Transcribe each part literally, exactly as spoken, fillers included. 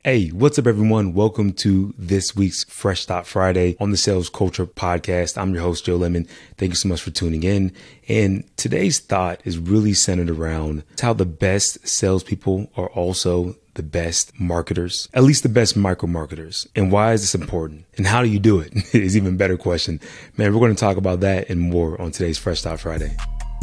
Hey, what's up, everyone? Welcome to this week's Fresh Start Friday on the Sales Culture Podcast. I'm your host, Joe Lemon. Thank you so much for tuning in. And today's thought is really centered around how the best salespeople are also the best marketers, at least the best micro marketers. And why is this important? And how do you do it? Is even a better question. Man, we're going to talk about that and more on today's Fresh Start Friday.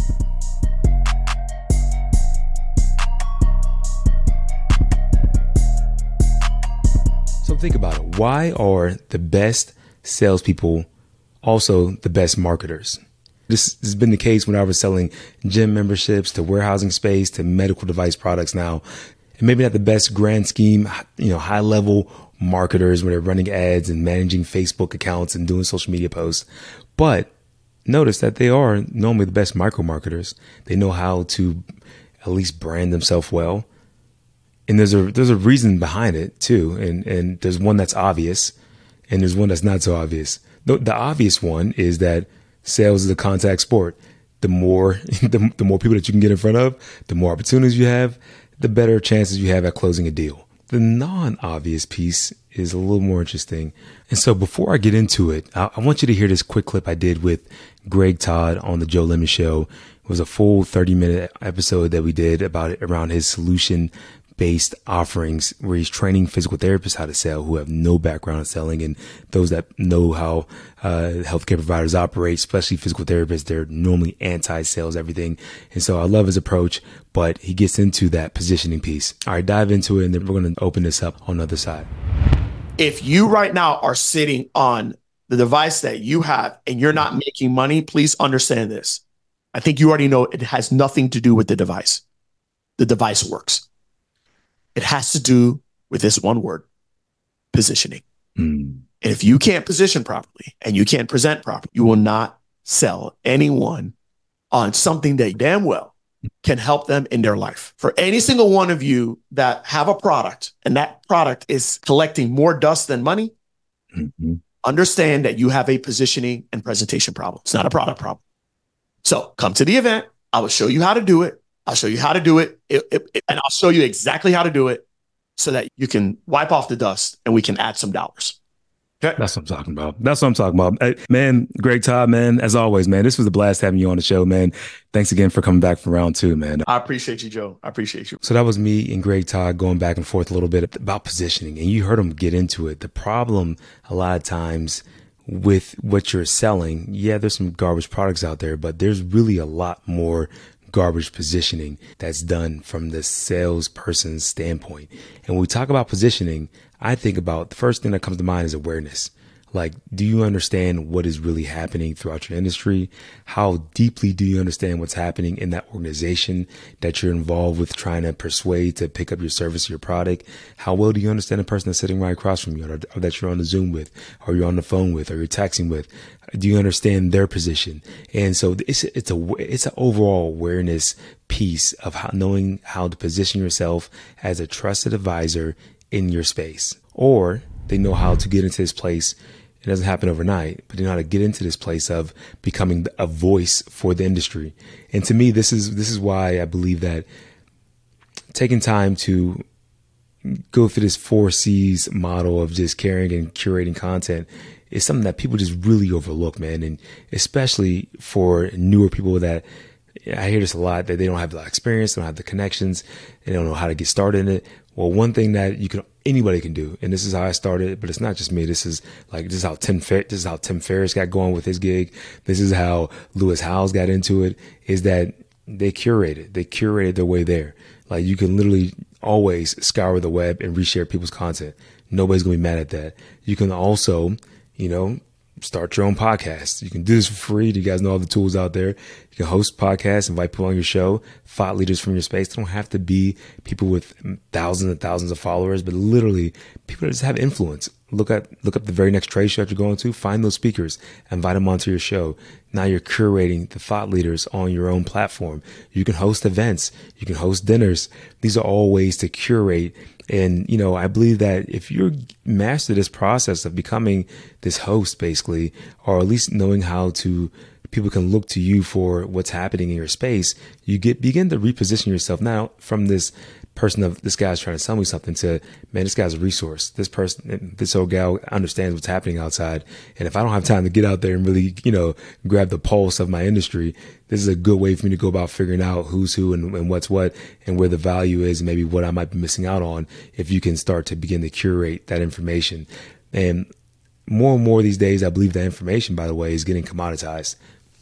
So think about it. Why are the best salespeople also the best marketers? This has been the case when I was selling gym memberships to warehousing space to medical device products now. And maybe not the best grand scheme, you know, high level marketers when they're running ads and managing Facebook accounts and doing social media posts. But notice that they are normally the best micro marketers. They know how to at least brand themselves well. And there's a there's a reason behind it too, and and there's one that's obvious, and there's one that's not so obvious. The, the obvious one is that sales is a contact sport. The more the, the more people that you can get in front of, the more opportunities you have, the better chances you have at closing a deal. The non-obvious piece is a little more interesting. And so before I get into it, I, I want you to hear this quick clip I did with Greg Todd on the Joe Lemon Show. It was a full thirty minute episode that we did about it around his solution based offerings where he's training physical therapists how to sell who have no background in selling, and those that know how uh, healthcare providers operate, especially physical therapists, they're normally anti-sales everything. And so I love his approach, but he gets into that positioning piece. All right, dive into it, and then we're going to open this up on the other side. If you right now are sitting on the device that you have and you're not making money, please understand this. I think you already know it has nothing to do with the device. The device works. It has to do with this one word, positioning. Mm. And if you can't position properly and you can't present properly, you will not sell anyone on something that damn well can help them in their life. For any single one of you that have a product and that product is collecting more dust than money, mm-hmm. understand that you have a positioning and presentation problem. It's not a product problem. So come to the event. I will show you how to do it. I'll show you how to do it, it, it, it, and I'll show you exactly how to do it so that you can wipe off the dust and we can add some dollars. Okay? That's what I'm talking about. That's what I'm talking about. Hey, man, Greg Todd, man, as always, man, this was a blast having you on the show, man. Thanks again for coming back for round two, man. I appreciate you, Joe. I appreciate you. So that was me and Greg Todd going back and forth a little bit about positioning, and you heard him get into it. The problem a lot of times with what you're selling, yeah, there's some garbage products out there, but there's really a lot more garbage positioning that's done from the salesperson's standpoint. And when we talk about positioning, I think about the first thing that comes to mind is awareness. Like, do you understand what is really happening throughout your industry? How deeply do you understand what's happening in that organization that you're involved with trying to persuade to pick up your service or your product? How well do you understand the person that's sitting right across from you, or, or that you're on the Zoom with, or you're on the phone with, or you're texting with? Do you understand their position? And so it's it's a it's an overall awareness piece of how, knowing how to position yourself as a trusted advisor in your space. Or they know how to get into this place. It doesn't happen overnight, but you know how to get into this place of becoming a voice for the industry. And to me, this is this is why I believe that taking time to go through this four C's model of just caring and curating content is something that people just really overlook, man. And especially for newer people that I hear this a lot, that they don't have the experience, they don't have the connections, they don't know how to get started in it. Well, one thing that you can anybody can do, and this is how I started, but it's not just me. This is like this is how Tim Fer- this is how Tim Ferriss got going with his gig. This is how Lewis Howes got into it. Is that they curated, they curated their way there. Like, you can literally always scour the web and reshare people's content. Nobody's gonna be mad at that. You can also, you know, start your own podcast. You can do this for free. You guys know all the tools out there. You can host podcasts, invite people on your show, thought leaders from your space. They don't have to be people with thousands and thousands of followers, but literally people that just have influence. Look at look up the very next trade show that you're going to, find those speakers, invite them onto your show. Now you're curating the thought leaders on your own platform. You can host events. You can host dinners. These are all ways to curate. And, you know, I believe that if you master this process of becoming this host, basically, or at least knowing how to, people can look to you for what's happening in your space, you get begin to reposition yourself now from this person of this guy's trying to sell me something to, man, this guy's a resource. This person, this old gal understands what's happening outside. And if I don't have time to get out there and really, you know, grab the pulse of my industry, this is a good way for me to go about figuring out who's who and, and what's what and where the value is and maybe what I might be missing out on if you can start to begin to curate that information. And more and more these days, I believe that information, by the way, is getting commoditized.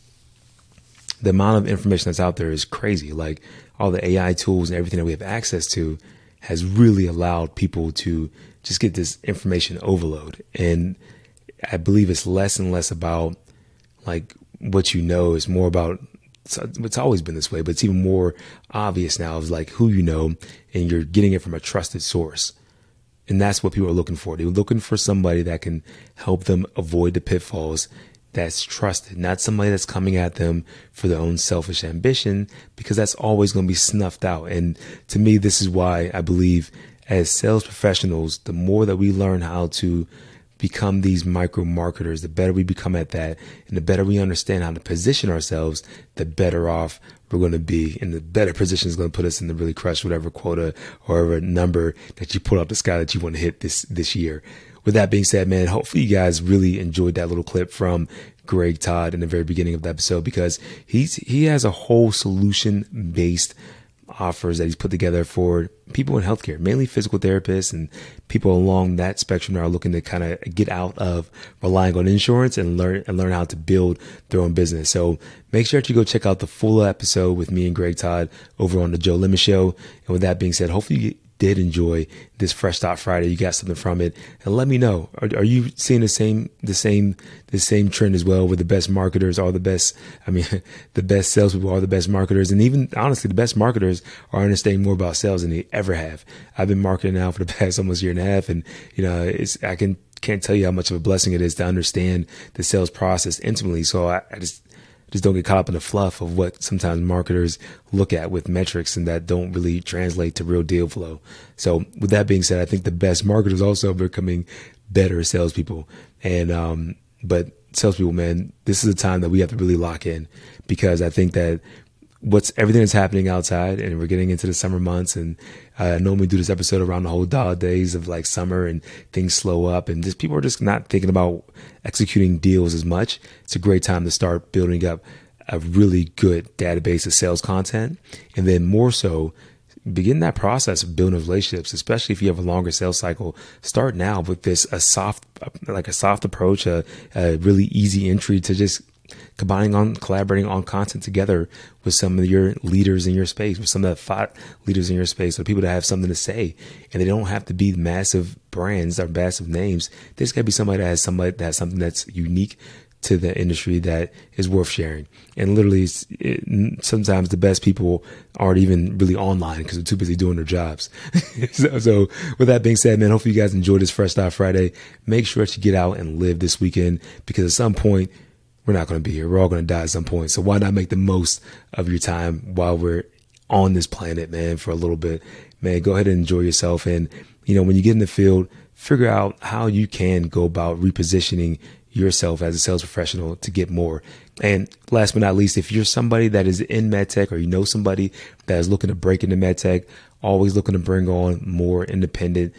The amount of information that's out there is crazy. Like all the A I tools and everything that we have access to has really allowed people to just get this information overload. And I believe it's less and less about like what you know. It's more about, it's always been this way, but it's even more obvious now of like who you know, and you're getting it from a trusted source. And that's what people are looking for. They're looking for somebody that can help them avoid the pitfalls, that's trusted, not somebody that's coming at them for their own selfish ambition, because that's always going to be snuffed out. And to me, this is why I believe as sales professionals, the more that we learn how to become these micro marketers, the better we become at that, and the better we understand how to position ourselves, the better off we're going to be, and the better position is going to put us in to really crush whatever quota or whatever number that you pull out the sky that you want to hit this this year. With that being said, man, hopefully you guys really enjoyed that little clip from Greg Todd in the very beginning of the episode, because he's he has a whole solution-based offers that he's put together for people in healthcare, mainly physical therapists and people along that spectrum that are looking to kind of get out of relying on insurance and learn and learn how to build their own business. So make sure that you go check out the full episode with me and Greg Todd over on the Joe Lemon Show. And with that being said, hopefully you did enjoy this Fresh Start Friday. You got something from it, and let me know. Are, are you seeing the same, the same, the same trend as well? Where the best marketers are the best. I mean, the best salespeople are the best marketers, and even honestly, the best marketers are understanding more about sales than they ever have. I've been marketing now for the past almost year and a half, and you know, it's I can can't tell you how much of a blessing it is to understand the sales process intimately. So I, I just. Just don't get caught up in the fluff of what sometimes marketers look at with metrics and that don't really translate to real deal flow. So with that being said, I think the best marketers also are becoming better salespeople. And, um, but salespeople, man, this is a time that we have to really lock in, because I think that what's everything that's happening outside, and we're getting into the summer months, and I normally do this episode around the whole dog days of like summer and things slow up, and just people are just not thinking about executing deals as much. It's a great time to start building up a really good database of sales content, and then more so begin that process of building relationships, especially if you have a longer sales cycle. Start now with this a soft, like a soft approach, a, a really easy entry to just combining on collaborating on content together with some of your leaders in your space, with some of the thought leaders in your space, or people that have something to say. And they don't have to be massive brands or massive names. There's got to be somebody that has somebody that has something that's unique to the industry that is worth sharing. And literally, it's, it, sometimes the best people aren't even really online because they're too busy doing their jobs. so, so with that being said, man, hopefully you guys enjoyed this Fresh Start Friday. Make sure that you get out and live this weekend, because at some point, we're not going to be here. We're all going to die at some point. So why not make the most of your time while we're on this planet, man, for a little bit, man, go ahead and enjoy yourself. And, you know, when you get in the field, figure out how you can go about repositioning yourself as a sales professional to get more. And last but not least, if you're somebody that is in medtech, or you know somebody that is looking to break into medtech, always looking to bring on more independent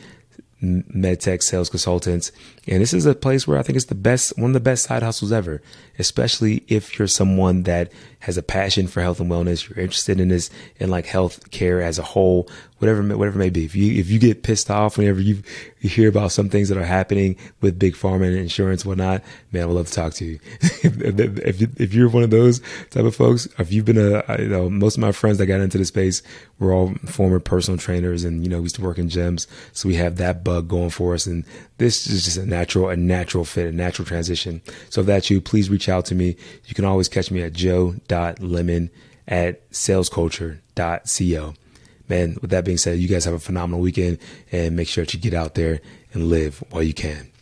medtech sales consultants. And this is a place where I think it's the best, one of the best side hustles ever, especially if you're someone that has a passion for health and wellness. You're interested in this, in like health care as a whole, whatever, whatever it may be. If you, if you get pissed off whenever you, you hear about some things that are happening with big pharma and insurance, whatnot, man, I would love to talk to you. if, if, if you're one of those type of folks, if you've been a, you know, most of my friends that got into the space were all former personal trainers, and, you know, we used to work in gyms. So we have that bug going for us. And this is just a natural, a natural fit, a natural transition. So if that's you, please reach out to me. You can always catch me at joe.lemon at salesculture dot co. Man, with that being said, you guys have a phenomenal weekend, and make sure that you get out there and live while you can.